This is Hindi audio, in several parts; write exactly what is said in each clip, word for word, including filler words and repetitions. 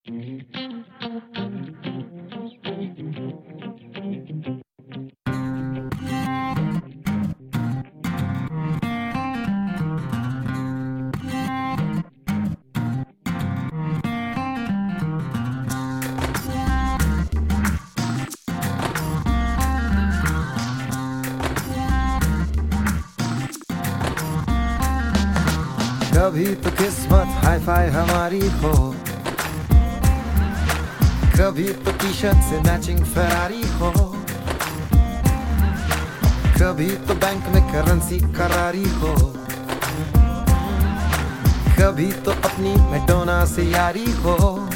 कभी तो किस्मत हाई फाई हमारी हो, कभी तो टी शर्ट से मैचिंग फरारी हो, कभी तो बैंक में करेंसी करारी हो, कभी तो अपनी मैडोना से यारी हो।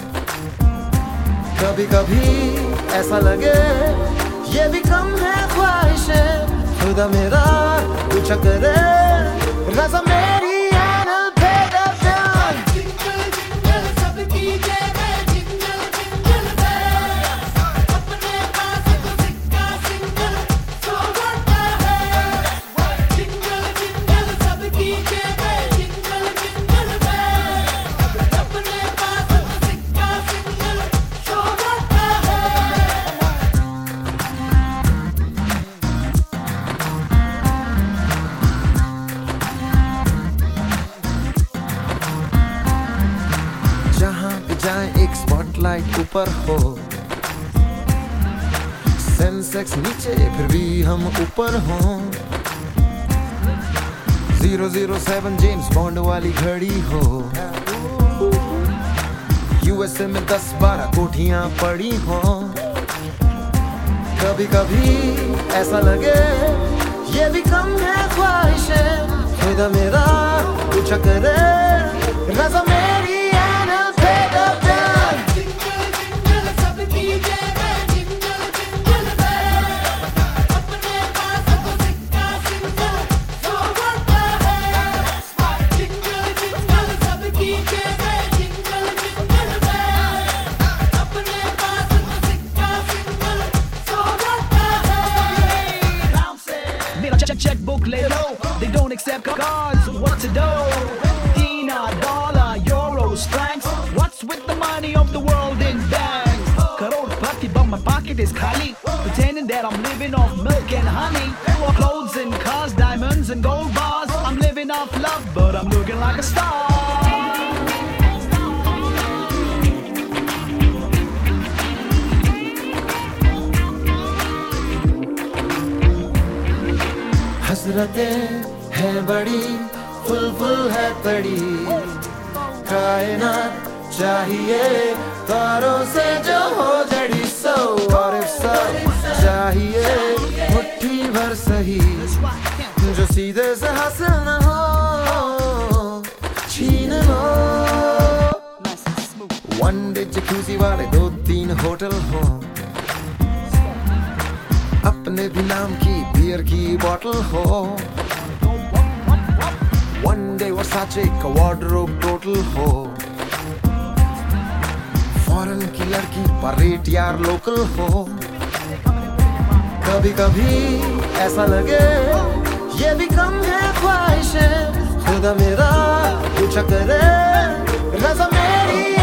कभी कभी ऐसा लगे ये भी कम है ख्वाहिशें, खुदा मेरा पूछा करे रज़ा मेरी एक स्पॉटलाइट ऊपर हो, सेंसेक्स नीचे फिर भी हम ऊपर हों, zero zero seven James Bond वाली घड़ी हो, यूएसए में दस बारह कोठियां पड़ी हो। कभी कभी ऐसा लगे ये भी कम है ख्वाहिशें, खुदा मेरा पूछा करे रज़ा मेरी checkbook lay low, they don't accept cards, what to do? Dinar, dollar, euros, francs, what's with the money of the world in banks? Crorepati, but my pocket is khali, pretending that I'm living off milk and honey. Clothes and cars, diamonds and gold bars, I'm living off love, but I'm looking like a star. हसरतें है बड़ी, फुल फुल है तड़ी, कायनात चाहिए तारों से जो हो जड़ी। सो और सो चाहिए मुट्ठी भर सही, जो सीधे से हासिल न हो छीन लो। वन डे जकूज़ी वाले दो तीन होटल हो, अपने भी नाम की बियर की बोतल हो, वन डे वर्साचे का वार्डरोब टोटल हो, फॉरेन की लड़की पर रेट यार लोकल हो। कभी कभी ऐसा लगे ये भी कम है ख्वाहिशें, खुदा मेरा पूछा करे रज़ा मेरी